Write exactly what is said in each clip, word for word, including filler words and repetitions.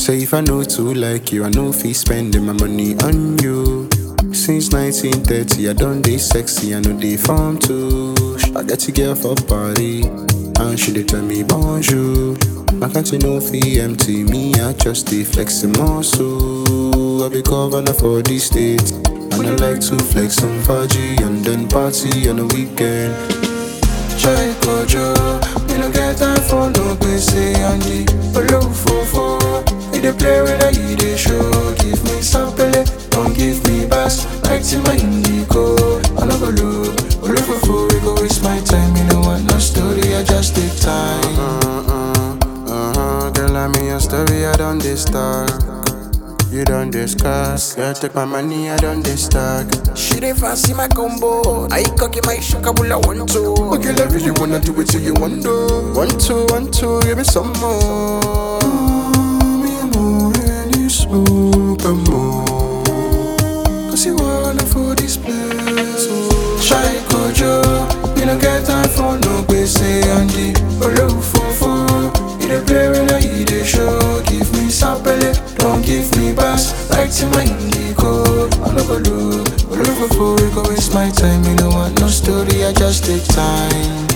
Say if I know to like you, I know fee spending my money on you. Since nineteen thirty, I done dey sexy, I know they form too. I get a girl for party, and she dey tell me bonjour. I can't you know fee empty me, I just dey flexing muscle. I be governor for the state, and I like to flex on Faji and then party on the weekend. Chai Kojo, me no get time for no gbese and the olofofo. You dey play when I you dey show. Give me sample, don't give me bass. Like Tima Indigo, I no go low. Olofofo, we go waste my time. You know want no story, I just take time. Uh uh uh uh, girl, I'm in your story, I done this start. You done discuss, girl, take my money, I done this stack. She dey fancy my combo. I cocky my shakabula one two. Okay, I really wanna do it till you want to. One two, one two, give me some more. Me more any smoke more. Cause you wanna for this place. Shy Kojo, you don't get time for no gbese and the olofofo. You dey play when I you dey show. Give me sample, don't give me bass. Like Tima Indigo, I no go low. Olofofo, we go waste my time. You don't want no story, I just take time.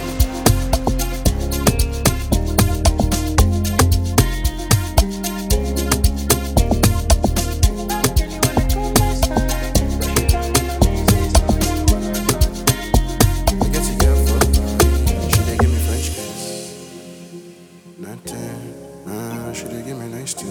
Nothing, uh, should they give me nice tea?